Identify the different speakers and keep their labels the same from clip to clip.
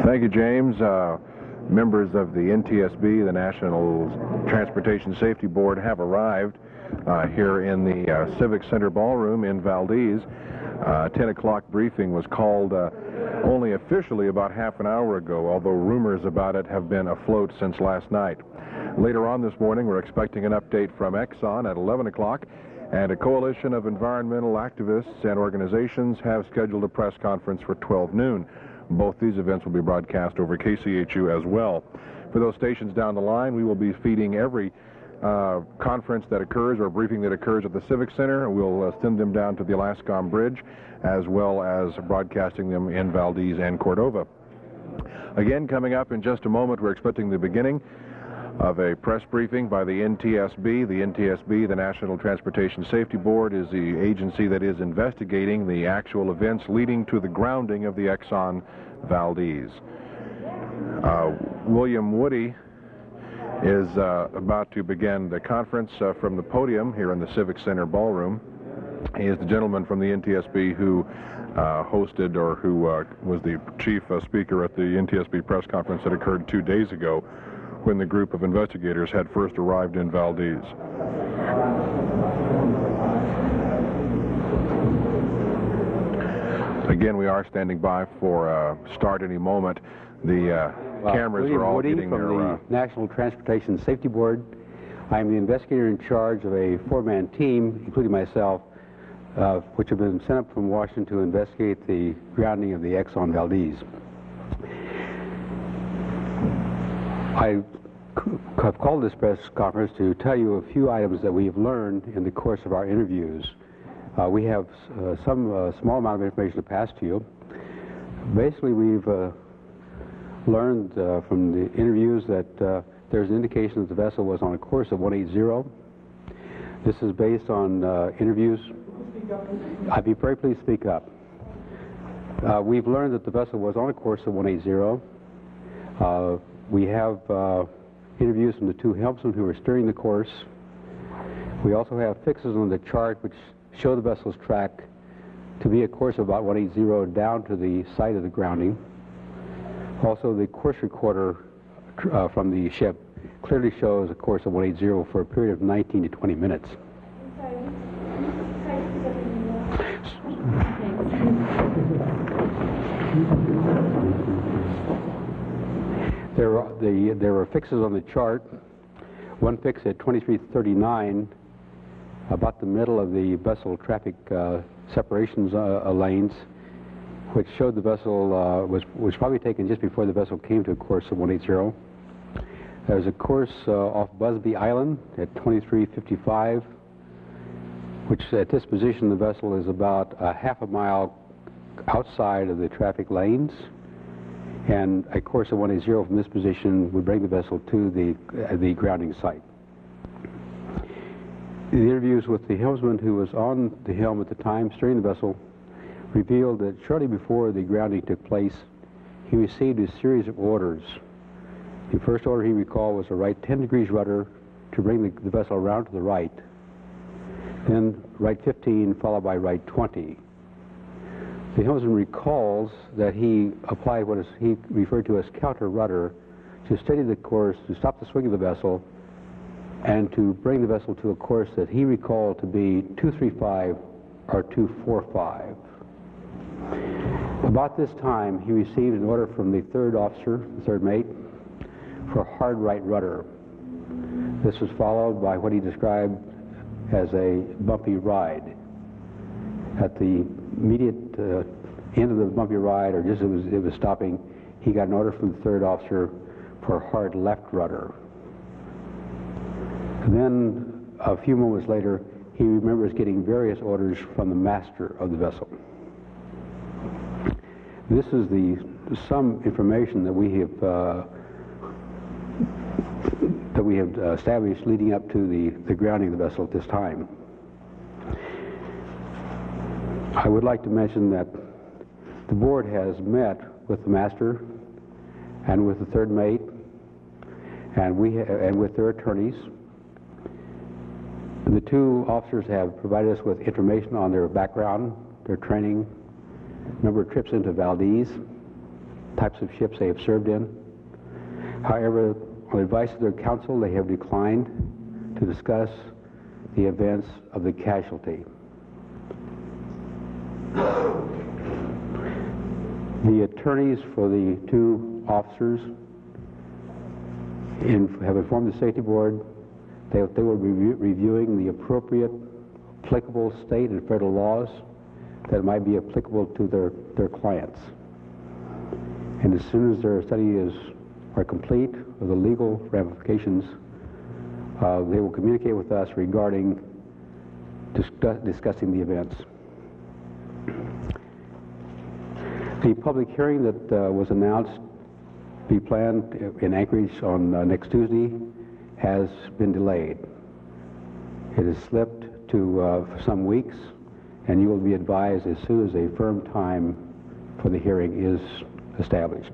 Speaker 1: Thank you, James. Members of the NTSB, the National Transportation Safety Board, have arrived here in the Civic Center Ballroom in Valdez. 10 o'clock briefing was called only officially about half an hour ago, although rumors about it have been afloat since last night. Later on this morning, we're expecting an update from Exxon at 11 o'clock, and a coalition of environmental activists and organizations have scheduled a press conference for 12 noon. Both these events will be broadcast over KCHU as well. For those stations down the line, we will be feeding every conference that occurs or briefing that occurs at the Civic Center. We'll send them down to the Alaskan Bridge, as well as broadcasting them in Valdez and Cordova. Again, coming up in just a moment, we're expecting the beginning of a press briefing by the NTSB. The NTSB, the National Transportation Safety Board, is the agency that is investigating the actual events leading to the grounding of the Exxon Valdez. William Woody is about to begin the conference from the podium here in the Civic Center Ballroom. He is the gentleman from the NTSB who hosted, or who was the chief speaker at the NTSB press conference that occurred 2 days ago, when the group of investigators had first arrived in Valdez. Again, we are standing by for start any moment. The cameras are all getting their...
Speaker 2: From the National Transportation Safety Board. I'm the investigator in charge of a four-man team, including myself, which have been sent up from Washington to investigate the grounding of the Exxon Valdez. I have called this press conference to tell you a few items that we have learned in the course of our interviews. We have some small amount of information to pass to you. Basically, we've learned from the interviews that there's an indication that the vessel was on a course of 180. This is based on interviews. I'd be very pleased to speak up. We've learned that the vessel was on a course of 180. We have interviews from the two helmsmen who were steering the course. We also have fixes on the chart which show the vessel's track to be a course of about 180 down to the site of the grounding. Also, the course recorder from the ship clearly shows a course of 180 for a period of 19 to 20 minutes. There were fixes on the chart. One fix at 2339, about the middle of the vessel traffic separations lanes, which showed the vessel was probably taken just before the vessel came to a course of 180. There's a course off Busby Island at 2355, which at this position the vessel is about a half a mile outside of the traffic lanes. And a course of 180 from this position would bring the vessel to the grounding site. The interviews with the helmsman who was on the helm at the time steering the vessel revealed that shortly before the grounding took place, he received a series of orders. The first order he recalled was to right 10 degrees rudder to bring the vessel around to the right, then right 15 followed by right 20. The helmsman recalls that he applied what he referred to as counter rudder to steady the course, to stop the swing of the vessel, and to bring the vessel to a course that he recalled to be 235 or 245. About this time, he received an order from the third officer, the third mate, for hard right rudder. This was followed by what he described as a bumpy ride. At the immediate end of the bumpy ride, or just as it was stopping, he got an order from the third officer for hard left rudder. And then a few moments later, he remembers getting various orders from the master of the vessel. This is some information that we have established leading up to the grounding of the vessel at this time. I would like to mention that the board has met with the master and with the third mate and with their attorneys. The two officers have provided us with information on their background, their training, number of trips into Valdez. types of ships they have served in. However, on advice of their counsel, they have declined to discuss the events of the casualty. The attorneys for the two officers have informed the Safety Board that they will be reviewing the appropriate applicable state and federal laws that might be applicable to their clients. And as soon as their study are complete of the legal ramifications, they will communicate with us regarding discussing the events. The public hearing that was announced to be planned in Anchorage on next Tuesday has been delayed. It has slipped to some weeks, and you will be advised as soon as a firm time for the hearing is established.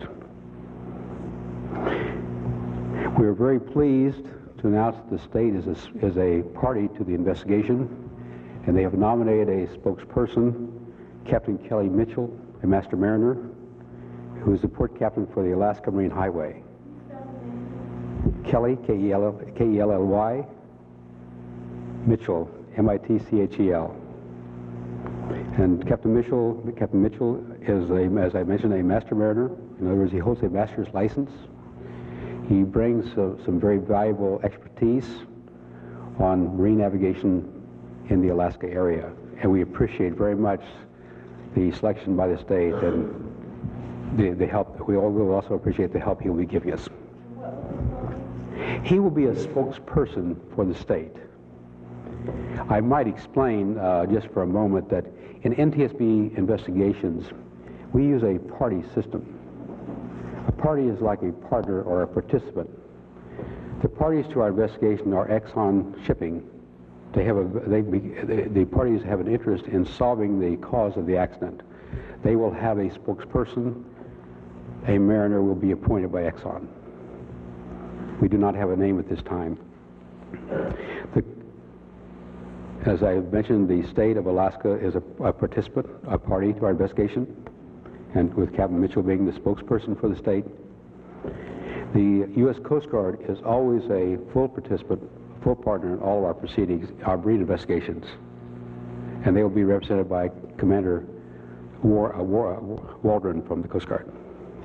Speaker 2: We are very pleased to announce that the state is a party to the investigation, and they have nominated a spokesperson, Captain Kelly Mitchell, a master mariner, who is the port captain for the Alaska Marine Highway. Kelly, K-E-L-L-Y, Mitchell, M-I-T-C-H-E-L. And Captain Mitchell is, as I mentioned, a master mariner. In other words, he holds a master's license. He brings some very valuable expertise on marine navigation in the Alaska area, and we appreciate very much the selection by the state and the help. We will also appreciate the help he will be giving us. He will be a spokesperson for the state. I might explain just for a moment that in NTSB investigations, we use a party system. A party is like a partner or a participant. The parties to our investigation are Exxon Shipping. The parties have an interest in solving the cause of the accident. They will have a spokesperson. A mariner will be appointed by Exxon. We do not have a name at this time. As I mentioned, the state of Alaska is a participant, a party to our investigation, and with Captain Mitchell being the spokesperson for the state. The U.S. Coast Guard is always a full participant, full partner in all of our proceedings, our marine investigations, and they will be represented by Commander Waldron from the Coast Guard.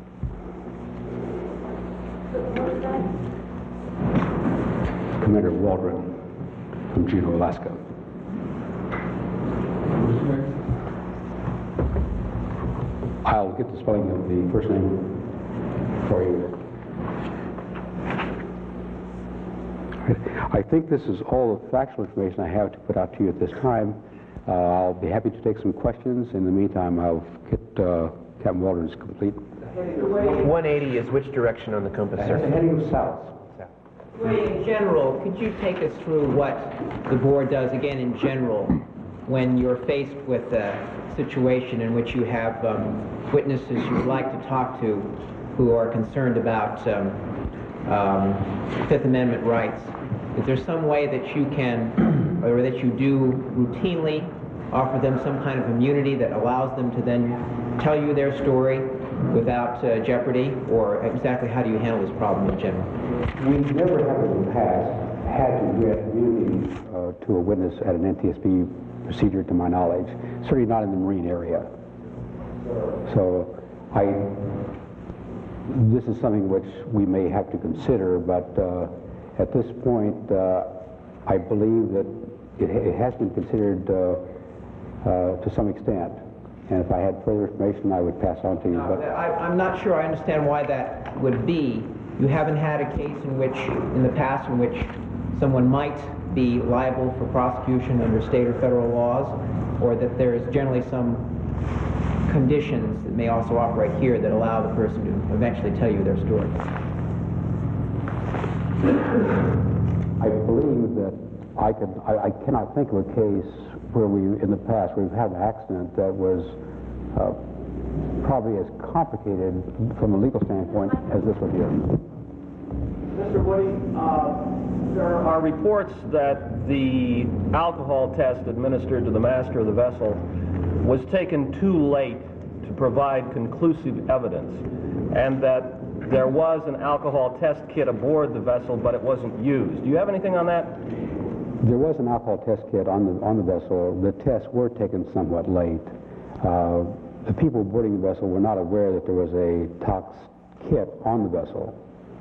Speaker 2: Commander Waldron from Juneau, Alaska. I'll get the spelling of the first name for you. I think this is all the factual information I have to put out to you at this time. I'll be happy to take some questions. In the meantime, I'll get Captain Waldron's complete.
Speaker 3: 180 is which direction on the compass, sir?
Speaker 2: Heading south.
Speaker 4: In general, could you take us through what the board does, again in general, when you're faced with a situation in which you have witnesses you'd like to talk to who are concerned about Fifth Amendment rights? Is there some way that you can, or that you do routinely, offer them some kind of immunity that allows them to then tell you their story without jeopardy, or exactly how do you handle this problem in general?
Speaker 2: We never have in the past had to grant immunity to a witness at an NTSB procedure, to my knowledge. Certainly not in the marine area. So this is something which we may have to consider, but at this point, I believe that it has been considered to some extent. And if I had further information, I would pass on to you.
Speaker 4: No, I'm not sure I understand why that would be. You haven't had a case in the past in which someone might be liable for prosecution under state or federal laws, or that there is generally some conditions that may also operate here that allow the person to eventually tell you their story?
Speaker 2: I believe that I cannot think of a case where in the past, we've had an accident that was probably as complicated from a legal standpoint as this one here.
Speaker 5: Mr. Woody, there are reports that the alcohol test administered to the master of the vessel was taken too late to provide conclusive evidence, and that there was an alcohol test kit aboard the vessel, but it wasn't used. Do you have anything on that?
Speaker 2: There was an alcohol test kit on the vessel. The tests were taken somewhat late. The people boarding the vessel were not aware that there was a tox kit on the vessel.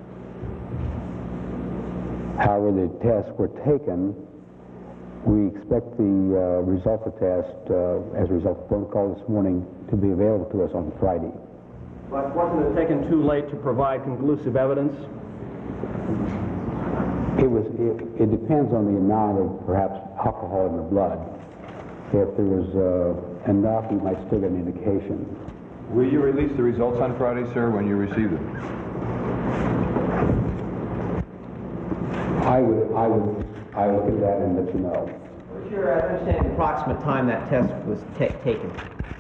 Speaker 2: However, the tests were taken. We expect the results of the test, as a result of the phone call this morning, to be available to us on Friday.
Speaker 5: But wasn't it taken too late to provide conclusive evidence?
Speaker 2: It depends on the amount of perhaps alcohol in the blood. If there was enough, we might still get an indication.
Speaker 6: Will you release the results on Friday, sir, when you receive them?
Speaker 2: I would look at that and let you know.
Speaker 4: Sure, I understand the approximate time that test was taken.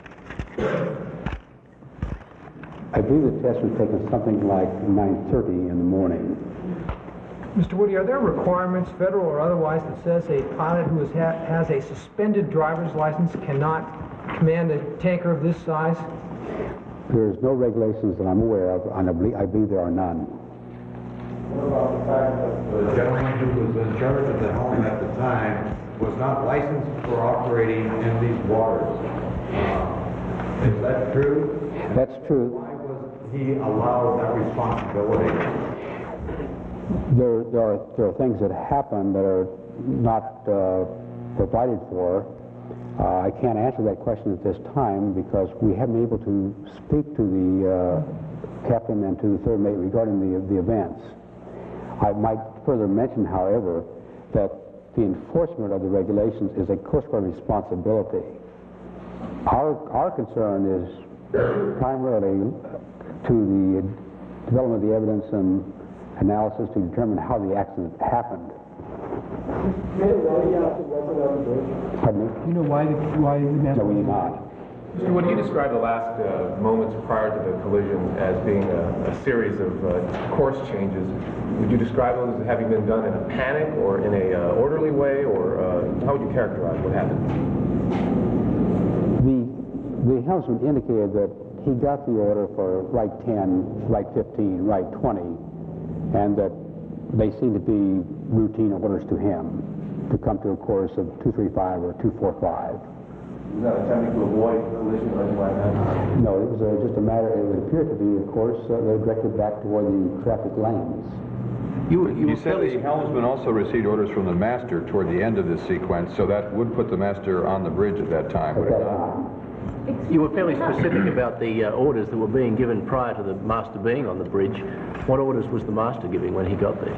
Speaker 2: I believe the test was taken something like 9:30 in the morning.
Speaker 7: Mr. Woody, are there requirements, federal or otherwise, that says a pilot who has a suspended driver's license cannot command a tanker of this size?
Speaker 2: There's no regulations that I'm aware of, and I believe there are none.
Speaker 8: What about the fact that the gentleman who was in charge of the helm at the time was not licensed for operating in these waters? Is that true?
Speaker 2: That's true.
Speaker 8: Why was he allowed that responsibility?
Speaker 2: There are things that happen that are not provided for. I can't answer that question at this time because we haven't been able to speak to the captain and to the third mate regarding the events. I might further mention, however, that the enforcement of the regulations is a Coast Guard responsibility. Our concern is primarily to the development of the evidence and analysis to determine how the accident happened. Pardon me?
Speaker 7: You know why the
Speaker 2: No, we do not.
Speaker 9: Mr. Wood, you described the last moments prior to the collision as being a series of course changes. Would you describe those as having been done in a panic or in a orderly way, or how would you characterize what happened?
Speaker 2: The helmsman indicated that he got the order for right 10, right 15, right 20, and that they seemed to be routine orders to him to come to a course of 235 or 245.
Speaker 9: Was that attempting to avoid collision or anything like that?
Speaker 2: No, it was just a matter, it would appear to be, of course, they're directed back toward the traffic lanes.
Speaker 6: You said the helmsman also received orders from the master toward the end of this sequence, so that would put the master on the bridge at that time, would it not?
Speaker 10: You were fairly specific about the orders that were being given prior to the master being on the bridge. What orders was the master giving when he got there?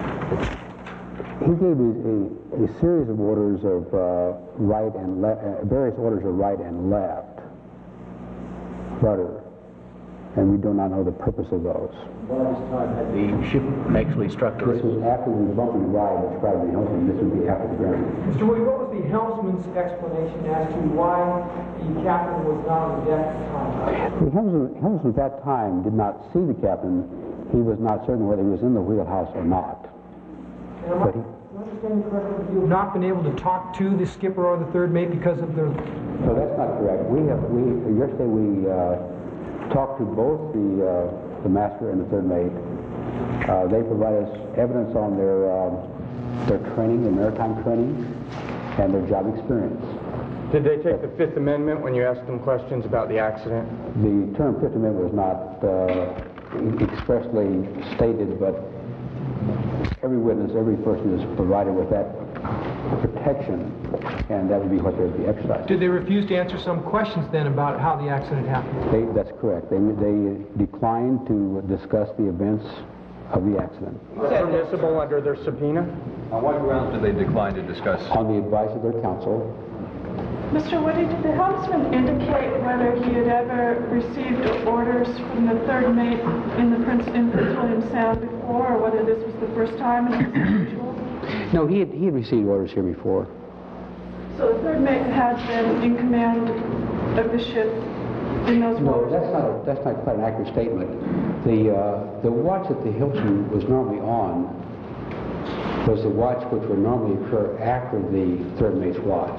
Speaker 2: He gave a series of orders of right and left, various orders of right and left rudder, and we do not know the purpose of those.
Speaker 10: By this time had the ship actually struck the
Speaker 2: This was after the bumping ride described in the helmsman. This would be after the ground.
Speaker 7: Mr. Woody, what was the helmsman's explanation as to why the captain was not on the deck at the time?
Speaker 2: The helmsman at that time did not see the captain. He was not certain whether he was in the wheelhouse or not.
Speaker 7: Am I understanding correctly? You have not been able to talk to the skipper or the third mate because of their...
Speaker 2: No, that's not correct. Yesterday we talked to both the master and the third mate. They provided us evidence on their training, their maritime training, and their job experience.
Speaker 11: Did they take the Fifth Amendment when you asked them questions about the accident?
Speaker 2: The term Fifth Amendment was not expressly stated, but every witness, every person is provided with that protection, and that would be what they would be exercised.
Speaker 7: Did they refuse to answer some questions then about how the accident happened?
Speaker 2: That's correct. They declined to discuss the events of the accident.
Speaker 11: Permissible under their subpoena?
Speaker 6: On what grounds did they decline to discuss?
Speaker 2: On the advice of their counsel.
Speaker 12: Mr. Woody, did the helmsman indicate whether he had ever received orders from the third mate in Prince William Sound before, or whether this was the first time and it was unusual?
Speaker 2: No, he had received orders here before.
Speaker 12: So the third mate had been in command of the ship in those waters?
Speaker 2: No, that's not quite an accurate statement. The watch that the helmsman was normally on was the watch which would normally occur after the third mate's watch.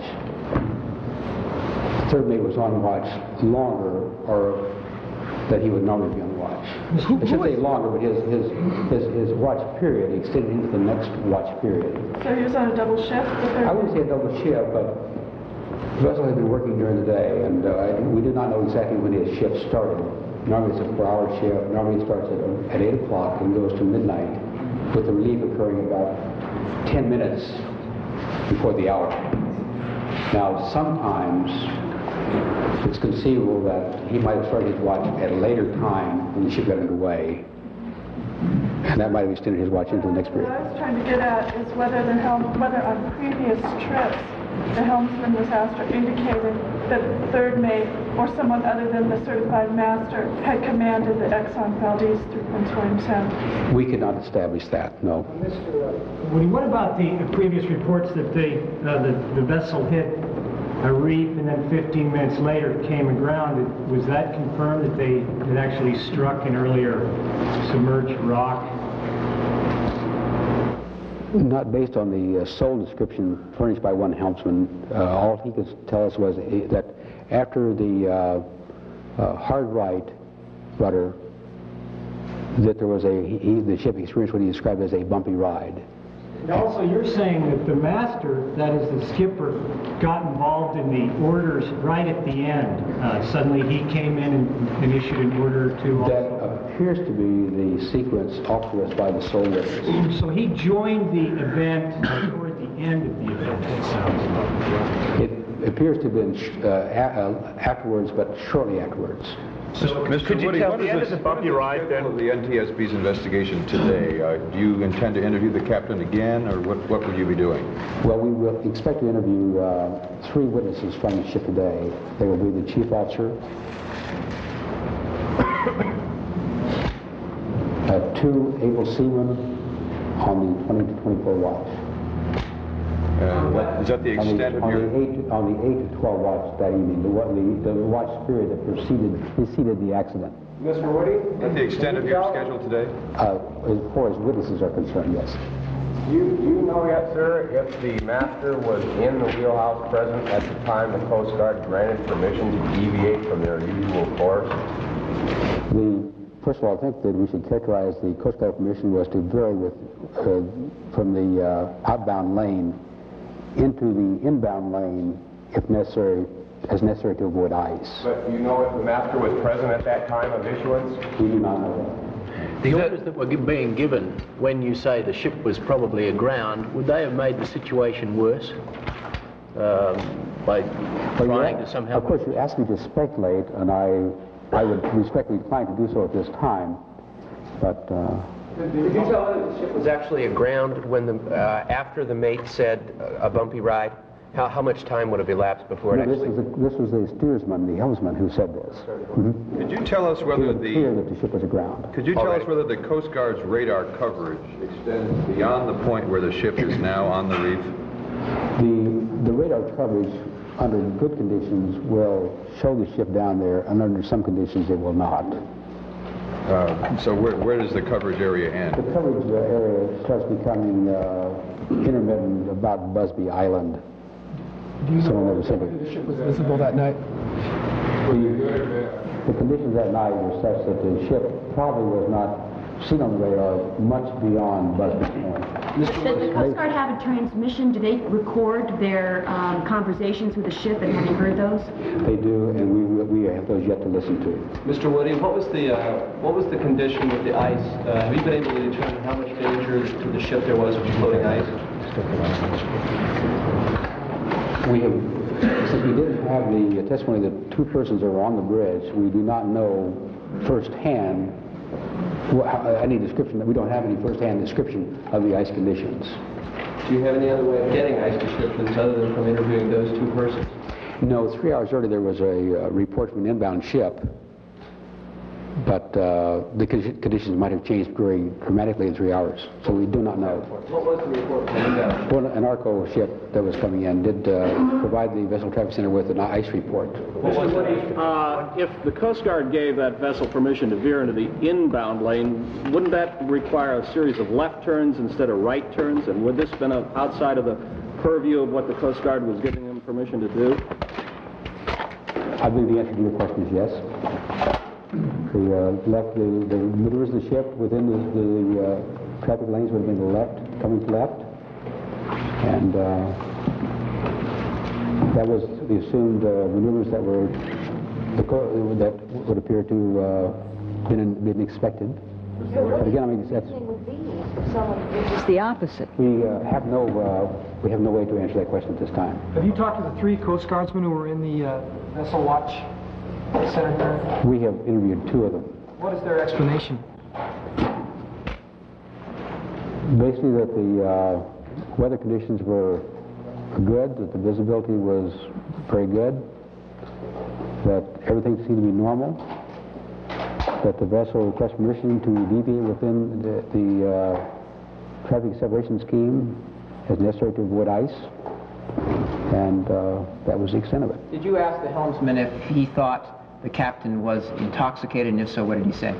Speaker 2: The third mate was on watch longer, or that he would normally be on watch. I should say longer, but his watch period extended into the next watch period.
Speaker 12: So he was on a double shift?
Speaker 2: I wouldn't say a double shift, but the vessel had been working during the day, and we did not know exactly when his shift started. Normally it's a 4-hour shift. Normally it starts at 8 o'clock and goes to midnight, with the relief occurring about 10 minutes before the hour. Now, sometimes it's conceivable that he might have started his watch at a later time when the ship got underway, and that might have extended his watch into the next period.
Speaker 12: What I was trying to get at is whether on previous trips the helmsman was asked or indicated that the third mate or someone other than the certified master had commanded the Exxon Valdez through Prince William Sound.
Speaker 2: We could not establish that, no.
Speaker 7: Mr. Woody, what about the previous reports that the vessel hit a reef and then 15 minutes later came aground? Was that confirmed that they had actually struck an earlier submerged rock?
Speaker 2: Not based on the sole description furnished by one helmsman. All he could tell us was that after the hard right rudder, that there was the ship experienced what he described as a bumpy ride.
Speaker 7: And also, you're saying that the master, that is the skipper, got involved in the orders right at the end. Suddenly he came in and issued an order to...
Speaker 2: That appears to be the sequence offered us by the sole witness.
Speaker 7: So he joined the event toward the end of the event, it sounds like.
Speaker 2: It appears to have been afterwards, but shortly afterwards.
Speaker 6: So, Mr. Woody, what is the bumpy ride then? The NTSB's investigation today. Do you intend to interview the captain again, or what would you be doing?
Speaker 2: Well, we will expect to interview 3 witnesses from the ship today. They will be the chief officer, 2 able seamen on the 20 to 24 watch.
Speaker 6: Is that the extent of your...
Speaker 2: On the 8 to 12 watch that evening, the watch period that preceded the accident.
Speaker 6: Mr. Woody? Is that the extent of your schedule today?
Speaker 2: As far as witnesses are concerned, yes.
Speaker 13: Do you know yet, sir, if the master was in the wheelhouse present at the time the Coast Guard granted permission to deviate from their usual course?
Speaker 2: First of all, I think that we should characterize the Coast Guard permission was to vary from the outbound lane into the inbound lane, if necessary, as necessary to avoid ice.
Speaker 13: But do you know if the master was present at that time of issuance?
Speaker 2: We do not know that.
Speaker 10: The orders that were being given when you say the ship was probably aground, would they have made the situation worse by trying to somehow...
Speaker 2: Of course, you asked me to speculate, and I would respectfully decline to do so at this time, but...
Speaker 3: Did you tell us the ship was actually aground when after the mate said a bumpy ride? How much time would have elapsed before it actually...
Speaker 2: This was the steersman, the helmsman, who said this. Mm-hmm.
Speaker 6: Could you tell us whether
Speaker 2: It was clear that the ship was aground.
Speaker 6: Could you tell us whether the Coast Guard's radar coverage extends beyond the point where the ship is now on the reef?
Speaker 2: The radar coverage, under good conditions, will show the ship down there, and under some conditions it will not.
Speaker 6: So where does the coverage area end?
Speaker 2: The coverage area starts becoming intermittent about Busby Island.
Speaker 14: Do you know if the ship was visible that night?
Speaker 2: The conditions that night were such that the ship probably was not seen on the radar much beyond Busby Point.
Speaker 15: Does the Coast Guard have a transmission? Do they record their conversations with the ship, and have you heard those?
Speaker 2: They do, and we have those yet to listen to.
Speaker 16: Mr. Woody, what was the condition with the ice? Have you been able to determine how much danger to the ship there was from floating ice?
Speaker 2: Since we didn't have the testimony that 2 persons that were on the bridge, we do not know firsthand any description, that we don't have any first-hand description of the ice conditions.
Speaker 16: Do you have any other way of getting ice descriptions other than from interviewing those 2 persons?
Speaker 2: No, 3 hours earlier there was a report from an inbound ship, but the conditions might have changed very dramatically in 3 hours, so we do not know.
Speaker 16: What was the report from inbound?
Speaker 2: Well, an ARCO ship that was coming in did provide the Vessel Traffic Center with an ice report.
Speaker 5: If the Coast Guard gave that vessel permission to veer into the inbound lane, wouldn't that require a series of left turns instead of right turns? And would this have been outside of the purview of what the Coast Guard was giving them permission to do?
Speaker 2: I believe the answer to your question is yes. left the maneuvers of the ship within the traffic lanes would have been to the left, coming to left, and that was the assumed maneuvers that were that would appear to been expected. But again, I mean, that's
Speaker 17: it's the opposite.
Speaker 2: we have no way to answer that question at this time.
Speaker 14: Have you talked to the 3 Coast Guardsmen who were in the vessel watch center there?
Speaker 2: We have interviewed 2 of them.
Speaker 14: What is their explanation?
Speaker 2: Basically, that the weather conditions were good, that the visibility was very good, that everything seemed to be normal, that the vessel requested permission to deviate within the traffic separation scheme as necessary to avoid ice, and that was the extent of it.
Speaker 4: Did you ask the helmsman if he thought the captain was intoxicated, and if so, what did he say?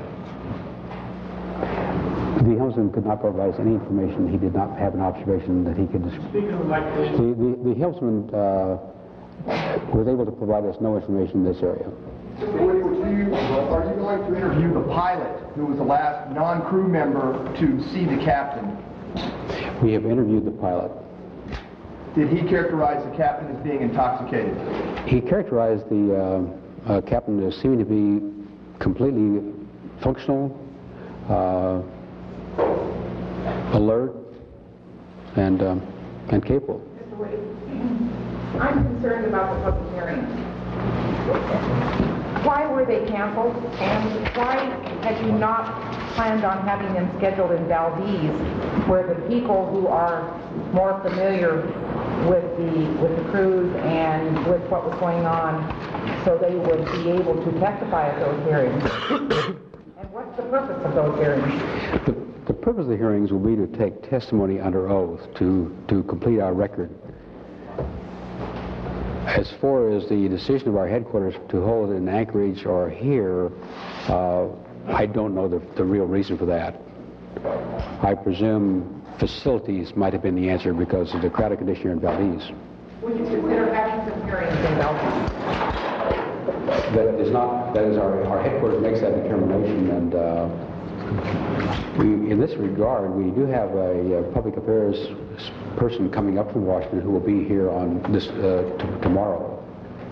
Speaker 2: The helmsman could not provide us any information. He did not have an observation that he could describe. The helmsman was able to provide us no information in this area.
Speaker 18: Are you going to interview the pilot, who was the last non-crew member to see the captain?
Speaker 2: We have interviewed the pilot.
Speaker 18: Did he characterize the captain as being intoxicated?
Speaker 2: He characterized the captain as seeming to be completely functional, alert, and capable.
Speaker 19: Mr. Woody, I'm concerned about the public hearings. Why were they canceled, and why had you not planned on having them scheduled in Valdez, where the people who are more familiar with the cruise and with what was going on, so they would be able to testify at those hearings? And what's the purpose of those hearings?
Speaker 2: The purpose of the hearings will be to take testimony under oath to complete our record. As far as the decision of our headquarters to hold it in Anchorage or here, I don't know the real reason for that. I presume facilities might have been the answer because of the crowded condition here in Valdez.
Speaker 19: Would you consider having some hearings in Valdez?
Speaker 2: That is our headquarters makes that determination, and in this regard, we do have a public affairs person coming up from Washington who will be here on this tomorrow,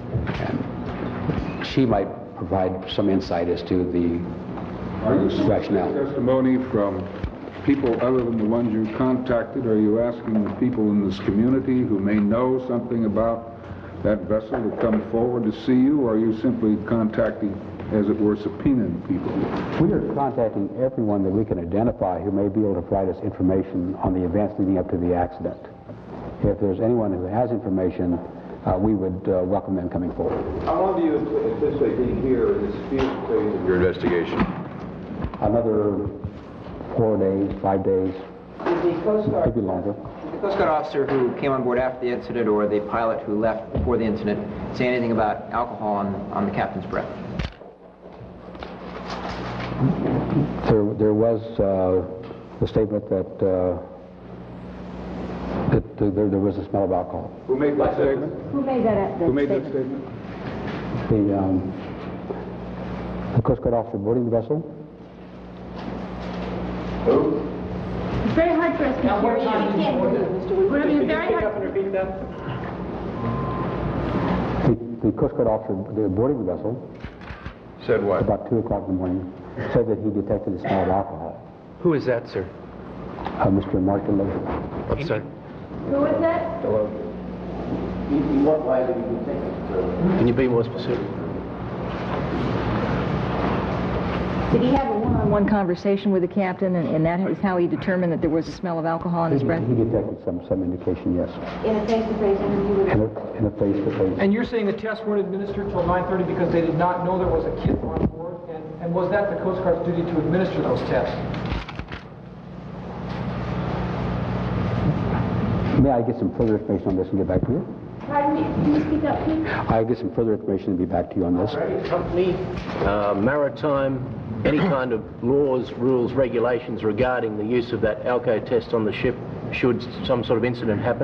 Speaker 2: and she might provide some insight as to the rationale.
Speaker 20: Testimony from people other than the ones you contacted? Are you asking the people in this community who may know something about that vessel to come forward to see you, or are you simply contacting, as it were, subpoenaing people?
Speaker 2: We are contacting everyone that we can identify who may be able to provide us information on the events leading up to the accident. If there's anyone who has information, we would welcome them coming forward.
Speaker 6: How long do you anticipate being here in this field phase of your investigation?
Speaker 2: Another 4 days, 5 days, maybe longer.
Speaker 4: The Coast Guard officer who came on board after the incident, or the pilot who left before the incident, say anything about alcohol on the captain's breath?
Speaker 2: There was a statement that there was a smell of alcohol.
Speaker 20: Who made that statement?
Speaker 17: Who made that
Speaker 20: statement?
Speaker 2: The Coast Guard officer boarding the vessel.
Speaker 20: Who?
Speaker 15: It's very hard for us to hear you. We can't hear you, Mr. Wood. Would it be very hard?
Speaker 5: and repeat that?
Speaker 2: The Coast Guard officer boarding the vessel
Speaker 6: said what?
Speaker 2: About 2 o'clock in the morning, said that he detected a smell of alcohol.
Speaker 3: Who is that, sir?
Speaker 2: Mr. Mark DeLoach.
Speaker 3: I'm sorry.
Speaker 15: Who is that?
Speaker 10: In what way did you detect it?
Speaker 3: Can you be more specific?
Speaker 17: Did he have a one-on-one conversation with the captain, and that is how he determined that there was a smell of alcohol in his breath?
Speaker 2: He detected some indication, yes.
Speaker 17: In a face-to-face interview with
Speaker 2: In a face-to-face.
Speaker 14: And you're saying the tests weren't administered till 9:30 because they did not know there was a kit on board? And was that the Coast Guard's duty to administer those tests?
Speaker 2: May I get some further information on this and get back to you?
Speaker 15: Pardon me, can you speak up, please?
Speaker 2: I'll get some further information and be back to you on this.
Speaker 10: Company, maritime, any kind of laws, rules, regulations regarding the use of that alco test on the ship should some sort of incident happen?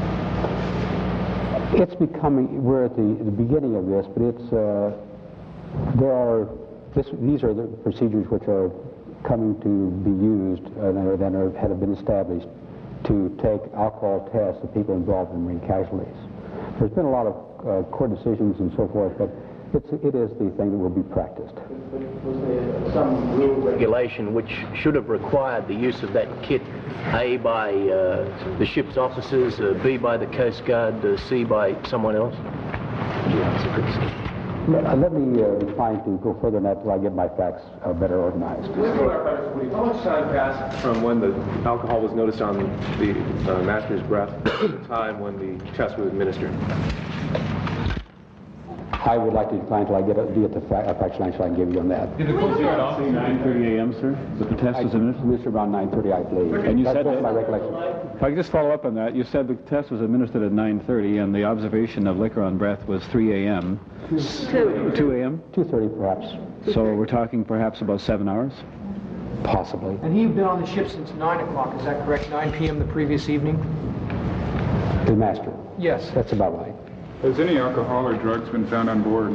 Speaker 2: It's becoming, we're at the beginning of this, but These are the procedures which are coming to be used that have been established to take alcohol tests of people involved in marine casualties. There's been a lot of court decisions and so forth, but it is the thing that will be practiced.
Speaker 10: Was there some rule regulation which should have required the use of that kit, A, by the ship's officers, B, by the Coast Guard, C, by someone else?
Speaker 2: Let me decline to go further than that until I get my facts better organized.
Speaker 9: How much time passed from when the alcohol was noticed on the master's breath to the time when the test was administered?
Speaker 2: I would like to decline until I get the factual answer I can give you on that.
Speaker 21: Did the Coast Guard officer 9:30 a.m., sir? That the test was administered
Speaker 2: around 9:30, I believe.
Speaker 21: And you said
Speaker 2: that's
Speaker 21: that,
Speaker 2: my recollection.
Speaker 21: if I could just follow up on that, you said the test was administered at 9:30 and the observation of liquor on breath was 3 a.m. 2 a.m.?
Speaker 2: 2:30 perhaps.
Speaker 21: So we're talking perhaps about 7 hours?
Speaker 2: Possibly.
Speaker 14: And he'd been on the ship since 9 o'clock, is that correct? 9 p.m. the previous evening?
Speaker 2: The master?
Speaker 14: Yes.
Speaker 2: That's about right.
Speaker 20: Has any alcohol or drugs been found on board?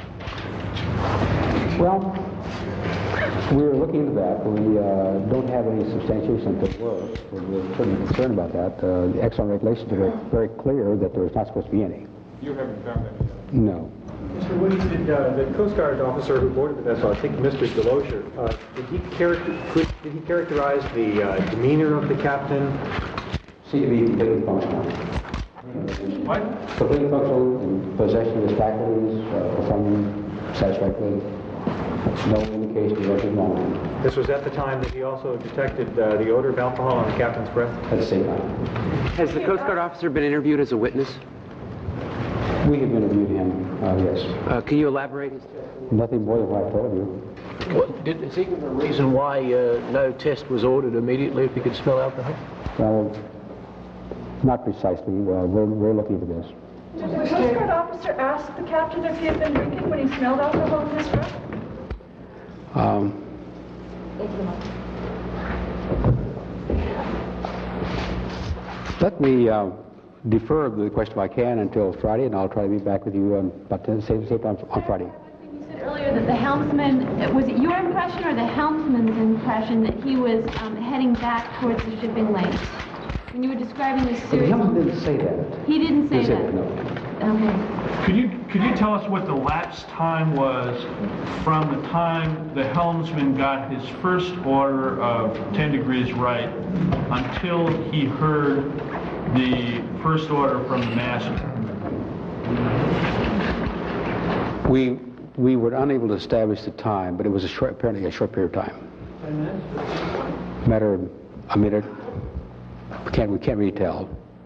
Speaker 2: Well, we're looking into that. We don't have any substantiation that there were. We're certainly concerned about that. The Exxon regulations are very clear that there's not supposed to be any.
Speaker 20: You haven't found any yet?
Speaker 2: No.
Speaker 22: Mr. Woody, did the Coast Guard officer who boarded the vessel, I think Mr. Delosier, did he characterize the demeanor of the captain?
Speaker 2: See, the completely functional.
Speaker 22: What?
Speaker 2: Completely functional in possession of his faculties, performing satisfactorily. No indication of anything wrong.
Speaker 22: This was at the time that he also detected the odor of alcohol on the captain's breath?
Speaker 2: At the same time.
Speaker 3: Has the Coast Guard officer been interviewed as a witness?
Speaker 2: We have interviewed him, yes.
Speaker 3: Can you elaborate?
Speaker 2: Nothing more than what I told you.
Speaker 10: Is he given a reason why no test was ordered immediately if he could smell alcohol?
Speaker 2: Well, not precisely. We're looking into this.
Speaker 12: Did the Coast Guard officer ask the captain if he had been drinking when he smelled alcohol in his breath?
Speaker 2: Let me defer the question if I can until Friday, and I'll try to be back with you about the same time on Friday.
Speaker 15: You said earlier that the helmsman, was it your impression or the helmsman's impression that he was heading back towards the shipping lanes? When you were describing this series...
Speaker 2: The helmsman didn't say that.
Speaker 15: He didn't say that?
Speaker 2: No.
Speaker 15: Okay.
Speaker 23: Could you tell us what the lapse time was from the time the helmsman got his first order of 10 degrees right until he heard the first order from the master?
Speaker 2: We were unable to establish the time, but it was apparently a short period of time.
Speaker 23: 10 minutes?
Speaker 2: Matter of a minute. We can't really tell.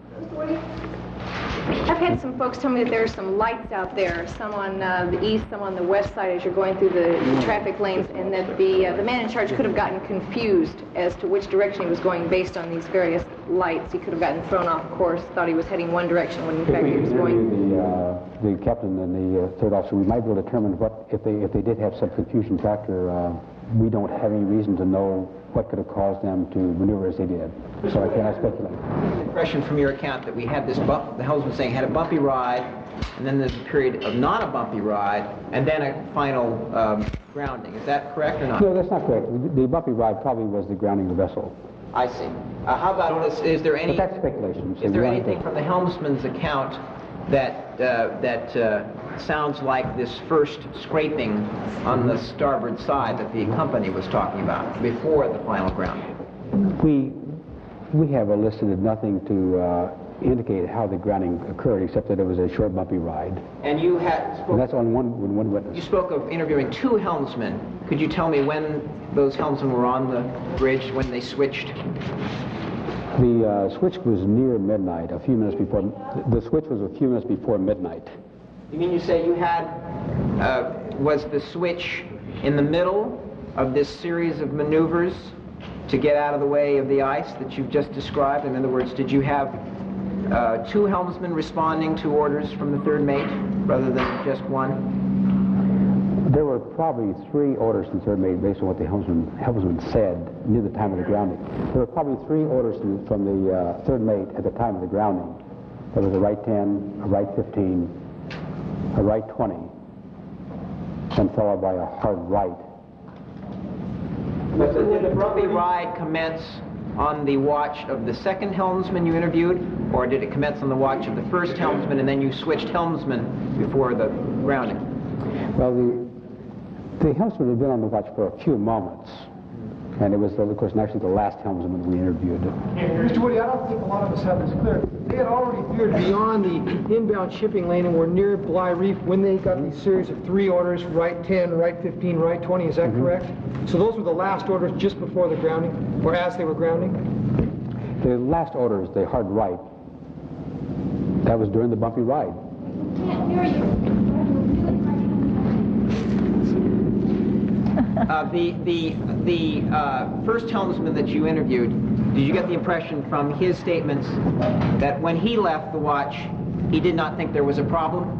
Speaker 17: I've had some folks tell me that there are some lights out there, some on the east, some on the west side as you're going through the traffic lanes, and that the man in charge could have gotten confused as to which direction he was going based on these various lights. He could have gotten thrown off course, thought he was heading one direction when in fact he was going...
Speaker 2: The captain and the third officer, we might be able to determine what, if they did have some confusion factor, we don't have any reason to know what could have caused them to maneuver as they did. So I cannot speculate.
Speaker 4: Impression from your account that we had this the helmsman saying had a bumpy ride, and then there's a period of not a bumpy ride, and then a final grounding. Is that correct or not?
Speaker 2: No, that's not correct. The bumpy ride probably was the grounding of the vessel.
Speaker 4: I see. How about this? Is there any?
Speaker 2: But that's speculation.
Speaker 4: Is there anything from the helmsman's account that sounds like this first scraping on the starboard side that the company was talking about before the final grounding?
Speaker 2: We have elicited nothing to indicate how the grounding occurred, except that it was a short, bumpy ride.
Speaker 4: And you had...
Speaker 2: And that's on one witness.
Speaker 4: You spoke of interviewing two helmsmen. Could you tell me when those helmsmen were on the bridge, when they switched?
Speaker 2: The switch was near midnight, a few minutes before... The switch was a few minutes before midnight.
Speaker 4: You mean you say you had... was the switch in the middle of this series of maneuvers to get out of the way of the ice that you've just described? In other words, did you have two helmsmen responding to orders from the third mate rather than just one?
Speaker 2: There were probably 3 orders from the third mate based on what the helmsman said near the time of the grounding. There were probably 3 orders from the third mate at the time of the grounding. There was a right 10, a right 15, a right 20, and followed by a hard right.
Speaker 4: But did the Brumby ride commence on the watch of the second helmsman you interviewed, or did it commence on the watch of the first helmsman and then you switched helmsman before the grounding?
Speaker 2: Well, the helmsman had been on the watch for a few moments, and it was, of course, actually the last helmsman we interviewed.
Speaker 14: Mr. Woody, I don't think a lot of us have this clear. They had already veered beyond the inbound shipping lane and were near Bly Reef when they got these series of 3 orders, right 10, right 15, right 20, is that correct? So those were the last orders just before the grounding, or as they were grounding?
Speaker 2: The last orders, the hard right, that was during the bumpy ride.
Speaker 4: The first helmsman that you interviewed, did you get the impression from his statements that when he left the watch, he did not think there was a problem?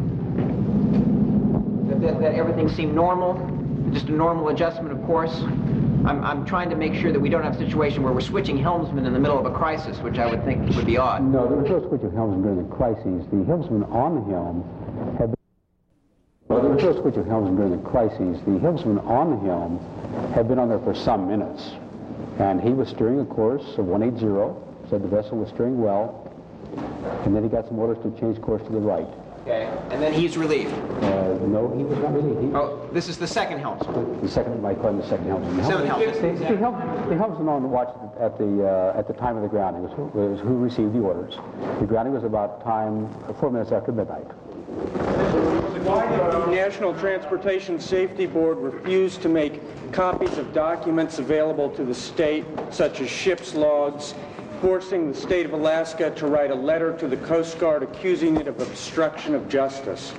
Speaker 4: That everything seemed normal? Just a normal adjustment of course? I'm trying to make sure that we don't have a situation where we're switching helmsmen in the middle of a crisis, which I would think would be odd.
Speaker 2: No, there was no switch of helmsman during the crises. The helmsman on the helm had been... Well, there was no switch of helmsman during the crises. The helmsman on the helm had been on there for some minutes, and he was steering a course of 180, said the vessel was steering well, and then he got some orders to change course to the right.
Speaker 4: Okay, and then he's relieved?
Speaker 2: No, he was not relieved.
Speaker 4: Oh, this is the second helmsman?
Speaker 2: The second, I call him the second helmsman. The helmsman on the watch at the time of the grounding was who received the orders. The grounding was about 4 minutes after midnight.
Speaker 1: Why did the National Transportation Safety Board refuse to make copies of documents available to the state, such as ship's logs, forcing the state of Alaska to write a letter to the Coast Guard accusing it of obstruction of justice?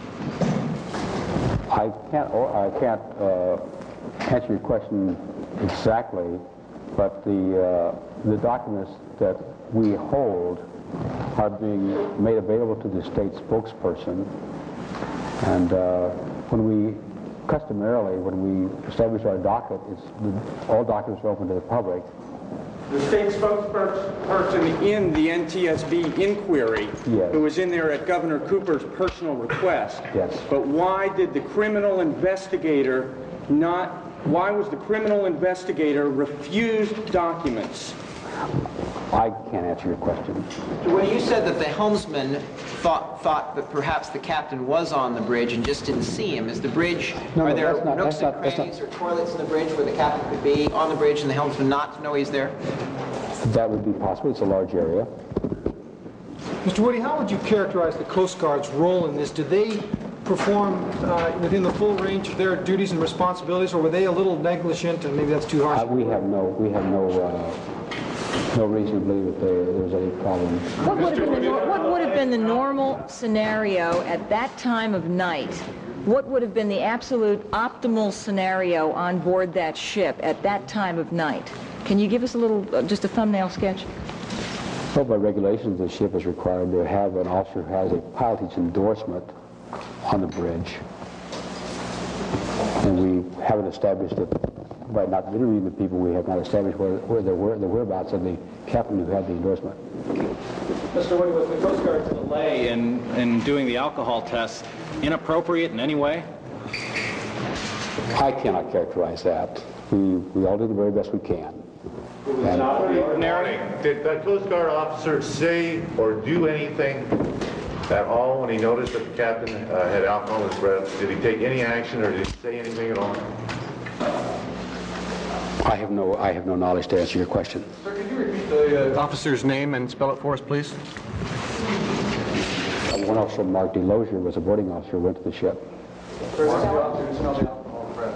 Speaker 2: I can't answer your question exactly, but the documents that we hold are being made available to the state spokesperson, and customarily when we establish our docket, all documents are open to the public.
Speaker 1: The state spokesperson in the NTSB inquiry,
Speaker 2: yes,
Speaker 1: who was in there at Governor Cooper's personal request.
Speaker 2: Yes.
Speaker 1: But why did the criminal investigator why was the criminal investigator refused documents?
Speaker 2: I can't answer your question.
Speaker 4: When you said that the helmsman thought that perhaps the captain was on the bridge and just didn't see him, is the bridge, are there nooks and crannies or toilets in the bridge where the captain could be on the bridge and the helmsman not to know he's there?
Speaker 2: That would be possible. It's a large area.
Speaker 14: Mr. Woody, how would you characterize the Coast Guard's role in this? Did they perform within the full range of their duties and responsibilities, or were they a little negligent, and maybe that's too harsh?
Speaker 2: We have no reason to believe that there's any problem.
Speaker 8: What would have been the normal scenario at that time of night? What would have been the absolute optimal scenario on board that ship at that time of night? Can you give us a little, just a thumbnail sketch?
Speaker 2: Well, by regulations, the ship is required to have an officer who has a pilotage endorsement on the bridge. And we haven't established it, by not interviewing the people, we have not established where the whereabouts of the captain who had the endorsement.
Speaker 11: Mr. Woody, was the Coast Guard's delay in doing the alcohol test inappropriate in any way?
Speaker 2: I cannot characterize that. We all do the very best we can.
Speaker 24: Did the Coast Guard officer say or do anything at all when he noticed that the captain had alcohol in his breath? Did he take any action, or did he say anything at all?
Speaker 2: I have no knowledge to answer your question.
Speaker 25: Sir, could you repeat the officer's name and spell it for us, please?
Speaker 2: One officer, Mark DeLozier, was a boarding officer who went to the ship.
Speaker 25: Where's the officer who smelled the alcohol in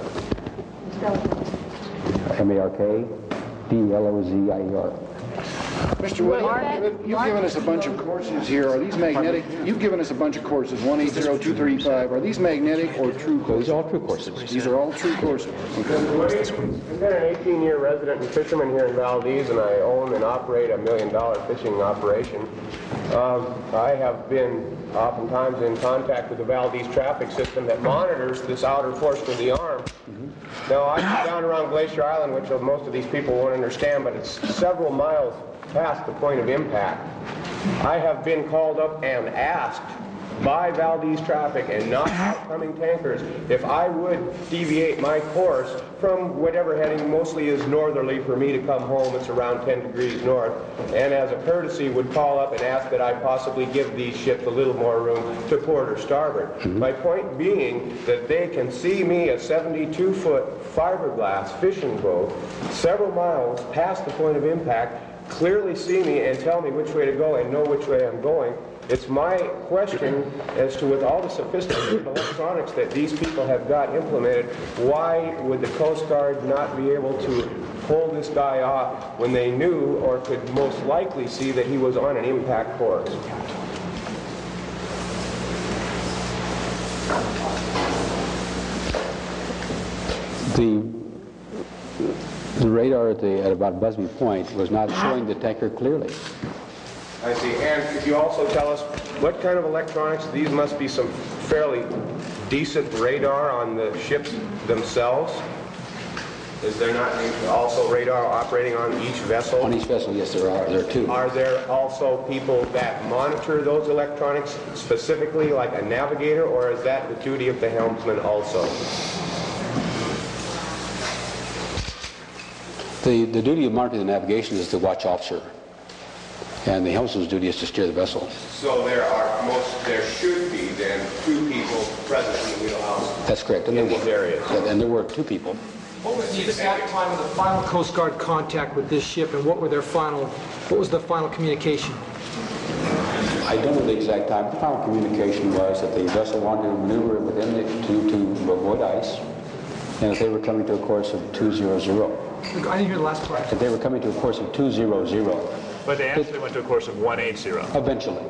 Speaker 25: breath?
Speaker 2: M-A-R-K-D-E-L-O-Z-I-E-R.
Speaker 26: Mr. Woody, you've given us a bunch of courses here. Are these magnetic? You've given us a bunch of courses, 180, 235. Are these magnetic or true courses?
Speaker 2: These are all true courses.
Speaker 26: These are all true courses.
Speaker 13: Okay. I've been an 18-year resident and fisherman here in Valdez, and I own and operate $1 million fishing operation. I have been oftentimes in contact with the Valdez traffic system that monitors this outer portion of the arm. Now, I'm down around Glacier Island, which most of these people won't understand, but it's several miles past the point of impact. I have been called up and asked by Valdez traffic and not outcoming tankers, if I would deviate my course from whatever heading mostly is northerly for me to come home, it's around 10 degrees north, and as a courtesy would call up and ask that I possibly give these ships a little more room to port or starboard. My point being that they can see me, a 72-foot fiberglass fishing boat, several miles past the point of impact, clearly see me and tell me which way to go and know which way I'm going. It's my question as to, with all the sophisticated electronics that these people have got implemented, why would the Coast Guard not be able to hold this guy off when they knew or could most likely see that he was on an impact course?
Speaker 2: The radar at about Busby Point was not showing the tanker clearly.
Speaker 13: I see. And could you also tell us what kind of electronics? These must be some fairly decent radar on the ships themselves. Is there not also radar operating on each vessel?
Speaker 2: On each vessel, yes, there are. There are two.
Speaker 13: Are there also people that monitor those electronics specifically, like a navigator, or is that the duty of the helmsman also?
Speaker 2: The duty of monitoring the navigation is the watch officer, and the helmsman's duty is to steer the vessel.
Speaker 13: So there should be then two people present in the wheelhouse.
Speaker 2: That's correct. And
Speaker 13: in these areas.
Speaker 2: And there were two people.
Speaker 14: What was the exact time of the final Coast Guard contact with this ship, and what was the final communication?
Speaker 2: I don't know the exact time. The final communication was that the vessel wanted to maneuver within to avoid ice, and that they were coming to a course of 200.
Speaker 14: I didn't hear the last part.
Speaker 2: That they were coming to a course of 200.
Speaker 5: But they actually went to a course of 180.
Speaker 2: Eventually.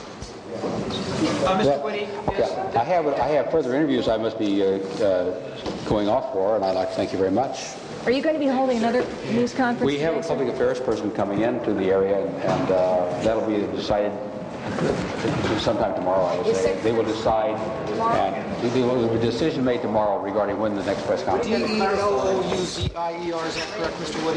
Speaker 14: Mr. Woody,
Speaker 2: yes. I have further interviews I must be going off for, and I'd like to thank you very much.
Speaker 8: Are you going to be holding another news conference?
Speaker 2: We have a public affairs person coming into the area, and that'll be decided sometime tomorrow, I would say. They will decide, and there will be a decision made tomorrow regarding when the next press conference is.
Speaker 14: D-E-L-O-U-Z-I-E-R, is that correct, Mr. Woody?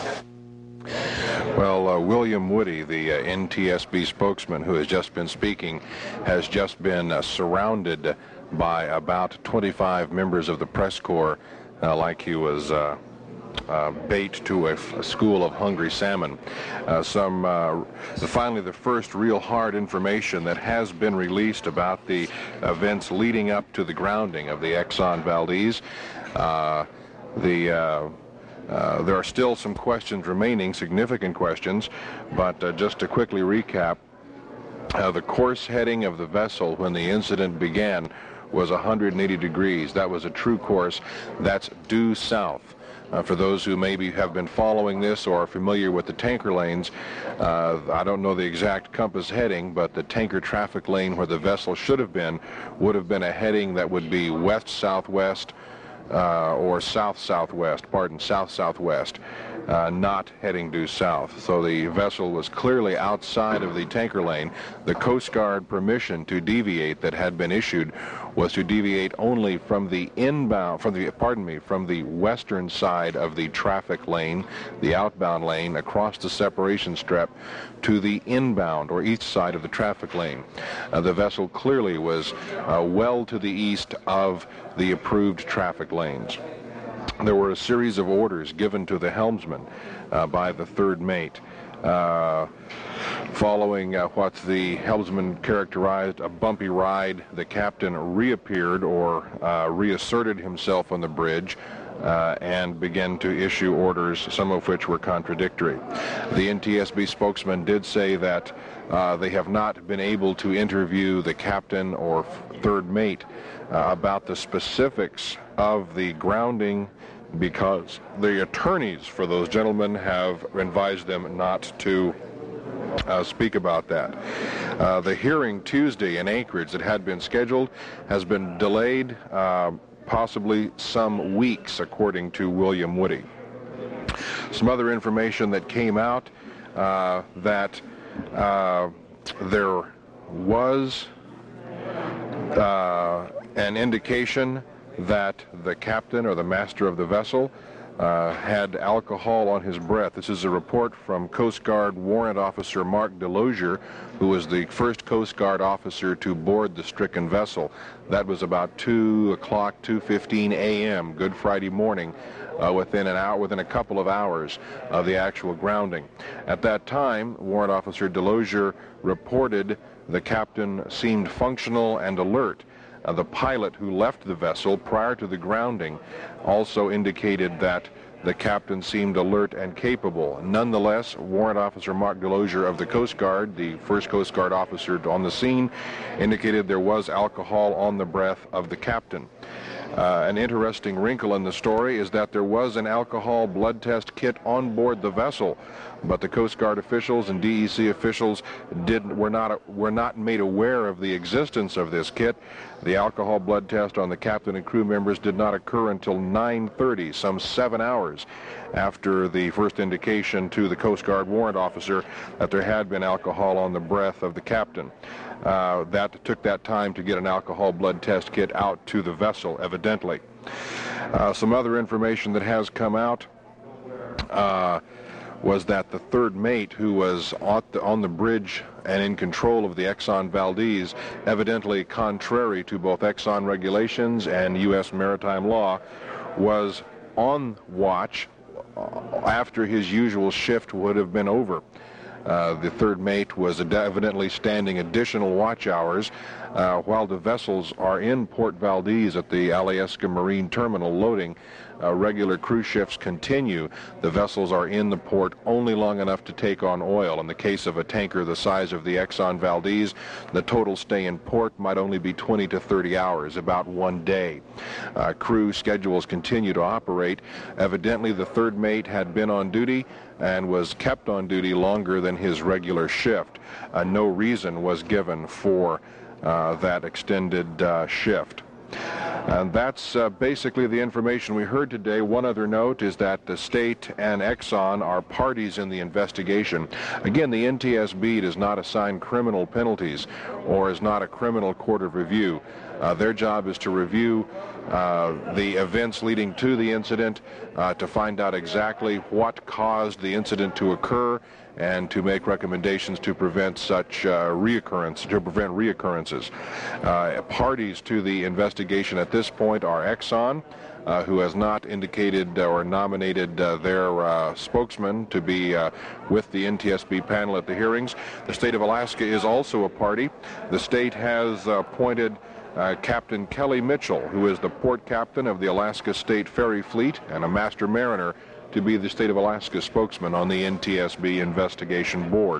Speaker 6: Well, William Woody, the NTSB spokesman who has just been speaking, has just been surrounded by about 25 members of the press corps, like he was bait to a school of hungry salmon. Finally, the first real hard information that has been released about the events leading up to the grounding of the Exxon Valdez. There are still some questions remaining, significant questions, but just to quickly recap, the course heading of the vessel when the incident began was 180 degrees. That was a true course. That's due south. For those who maybe have been following this or are familiar with the tanker lanes, I don't know the exact compass heading, but the tanker traffic lane where the vessel should have been would have been a heading that would be west-southwest, or south-southwest, south-southwest, not heading due south. So the vessel was clearly outside of the tanker lane. The Coast Guard permission to deviate that had been issued was to deviate only from the from the western side of the traffic lane, the outbound lane, across the separation strip to the inbound or east side of the traffic lane. The vessel clearly was well to the east of the approved traffic lanes. There were a series of orders given to the helmsman by the third mate. Following what the helmsman characterized a bumpy ride, the captain reappeared or reasserted himself on the bridge and began to issue orders, some of which were contradictory. The NTSB spokesman did say that they have not been able to interview the captain or third mate about the specifics of the grounding because the attorneys for those gentlemen have advised them not to speak about that. The hearing Tuesday in Anchorage that had been scheduled has been delayed possibly some weeks, according to William Woody. Some other information that came out that there was an indication that the captain or the master of the vessel had alcohol on his breath. This is a report from Coast Guard Warrant Officer Mark Delosier, who was the first Coast Guard officer to board the stricken vessel. That was about 2 o'clock, 2:15 a.m., Good Friday morning, within a couple of hours of the actual grounding. At that time, Warrant Officer Delosier reported the captain seemed functional and alert. The pilot who left the vessel prior to the grounding also indicated that the captain seemed alert and capable. Nonetheless, Warrant Officer Mark Delosier of the Coast Guard, the first Coast Guard officer on the scene, indicated there was alcohol on the breath of the captain. An interesting wrinkle in the story is that there was an alcohol blood test kit on board the vessel, but the Coast Guard officials and DEC officials were not made aware of the existence of this kit. The alcohol blood test on the captain and crew members did not occur until 9:30, some 7 hours after the first indication to the Coast Guard warrant officer that there had been alcohol on the breath of the captain. That took that time to get an alcohol blood test kit out to the vessel, evidently. Some other information that has come out was that the third mate, who was on the bridge and in control of the Exxon Valdez, evidently contrary to both Exxon regulations and U.S. maritime law, was on watch after his usual shift would have been over. The third mate was evidently standing additional watch hours while the vessels are in Port Valdez at the Alyeska Marine Terminal loading. Regular cruise shifts continue. The vessels are in the port only long enough to take on oil. In the case of a tanker the size of the Exxon Valdez, the total stay in port might only be 20 to 30 hours, about 1 day. Crew schedules continue to operate. Evidently, the third mate had been on duty and was kept on duty longer than his regular shift. No reason was given for that extended shift. And that's basically the information we heard today. One other note is that the state and Exxon are parties in the investigation. Again, the NTSB does not assign criminal penalties or is not a criminal court of review. Their job is to review the events leading to the incident, to find out exactly what caused the incident to occur, and to make recommendations to prevent such reoccurrences. Parties to the investigation at this point are Exxon, who has not indicated or nominated their spokesman to be with the NTSB panel at the hearings. The state of Alaska is also a party. The state has appointed Captain Kelly Mitchell, who is the port captain of the Alaska State Ferry Fleet and a master mariner, to be the state of Alaska spokesman on the NTSB investigation board.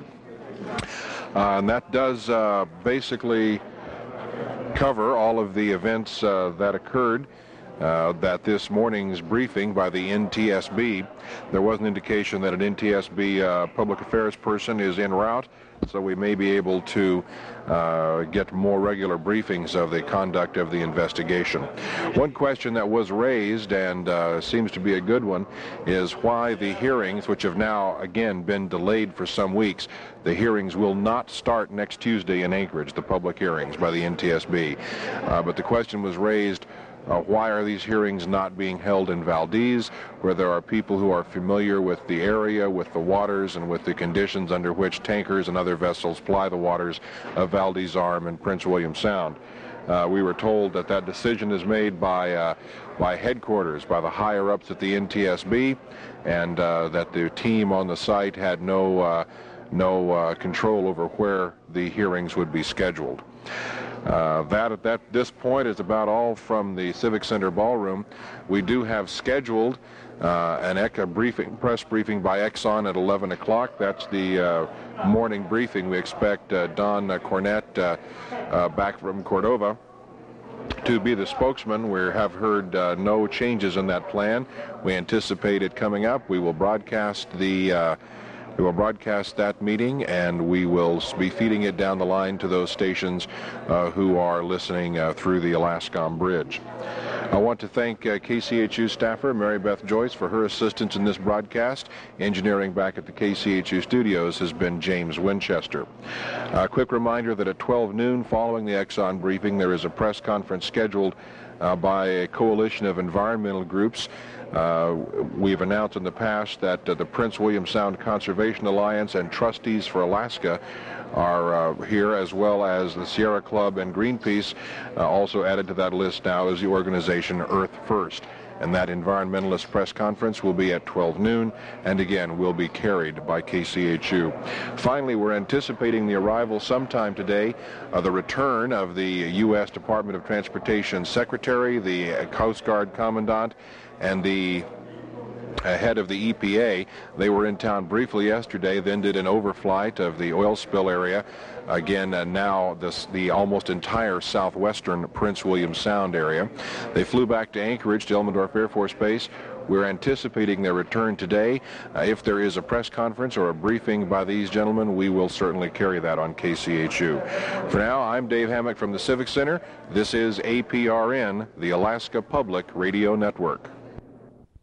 Speaker 6: And that does basically cover all of the events that occurred that this morning's briefing by the NTSB. There was an indication that an NTSB public affairs person is en route, so we may be able to get more regular briefings of the conduct of the investigation. One question that was raised, and seems to be a good one, is why the hearings, which have now again been delayed for some weeks, the hearings will not start next Tuesday in Anchorage, the public hearings by the NTSB. But the question was raised, why are these hearings not being held in Valdez, where there are people who are familiar with the area, with the waters, and with the conditions under which tankers and other vessels ply the waters of Valdez Arm and Prince William Sound? We were told that that decision is made by headquarters, by the higher-ups at the NTSB, and that the team on the site had no control over where the hearings would be scheduled. That at this point is about all from the Civic Center ballroom. We do have scheduled an ECA press briefing by Exxon at 11 o'clock. That's the morning briefing. We expect Don Cornett back from Cordova to be the spokesman. We have heard no changes in that plan. We anticipate it coming up. We will broadcast that meeting, and we will be feeding it down the line to those stations who are listening through the Alaskan Bridge. I want to thank KCHU staffer Mary Beth Joyce for her assistance in this broadcast. Engineering back at the KCHU studios has been James Winchester. A quick reminder that at 12 noon following the Exxon briefing, there is a press conference scheduled by a coalition of environmental groups. We've announced in the past that the Prince William Sound Conservation Alliance and Trustees for Alaska are here, as well as the Sierra Club and Greenpeace. Also added to that list now is the organization Earth First. And that environmentalist press conference will be at 12 noon, and again will be carried by KCHU. Finally, we're anticipating the arrival sometime today of the return of the U.S. Department of Transportation Secretary, the Coast Guard Commandant, and the head of the EPA. They were in town briefly yesterday, then did an overflight of the oil spill area. Again, now the almost entire southwestern Prince William Sound area. They flew back to Anchorage, to Elmendorf Air Force Base. We're anticipating their return today. If there is a press conference or a briefing by these gentlemen, we will certainly carry that on KCHU. For now, I'm Dave Hammack from the Civic Center. This is APRN, the Alaska Public Radio Network.